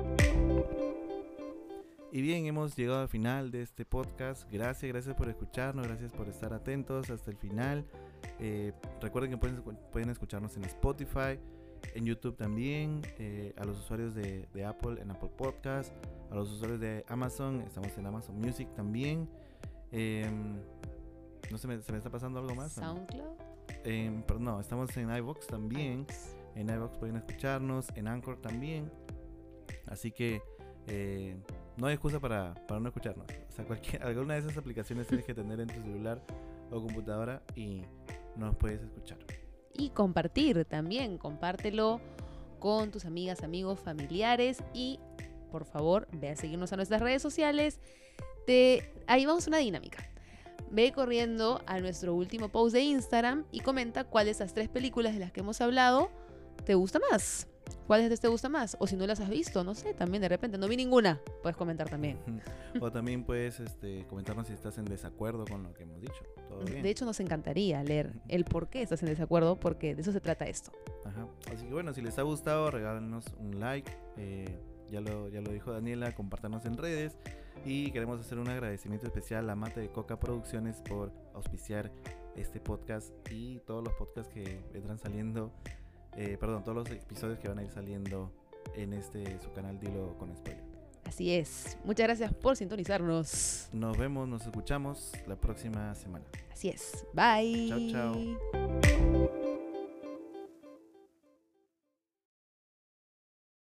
Y bien, hemos llegado al final de este podcast. Gracias, gracias por escucharnos, gracias por estar atentos hasta el final. Eh, recuerden que pueden, pueden escucharnos en Spotify, en YouTube también, eh, a los usuarios de, de Apple en Apple Podcast, a los usuarios de Amazon, estamos en Amazon Music también. Eh, no sé, ¿se me está pasando algo más? SoundCloud. Eh, pero no, estamos en iVoox también. En iVoox pueden escucharnos, en Anchor también. Así que eh, no hay excusa para, para no escucharnos. O sea, cualquier, alguna de esas aplicaciones tienes que tener en tu celular o computadora y nos puedes escuchar. Y compartir también, compártelo con tus amigas, amigos, familiares y por favor ve a seguirnos a nuestras redes sociales. Te, ahí vamos a una dinámica. Ve corriendo a nuestro último post de Instagram y comenta cuál de esas tres películas de las que hemos hablado te gusta más. ¿Cuáles de estas te gusta más? O si no las has visto, no sé, también de repente no vi ninguna, puedes comentar también. O también puedes este, comentarnos si estás en desacuerdo con lo que hemos dicho. ¿Todo bien? De hecho, nos encantaría leer el por qué estás en desacuerdo, porque de eso se trata esto. Ajá. Así que bueno, si les ha gustado, regálenos un like. Eh, ya, lo, ya lo dijo Daniela, compártanos en redes. Y queremos hacer un agradecimiento especial a Mate de Coca Producciones por auspiciar este podcast y todos los podcasts que vendrán saliendo. Eh, perdón, todos los episodios que van a ir saliendo en este su canal Dilo con Spoiler. Así es. Muchas gracias por sintonizarnos. Nos vemos, nos escuchamos la próxima semana. Así es. Bye. Chao, chao.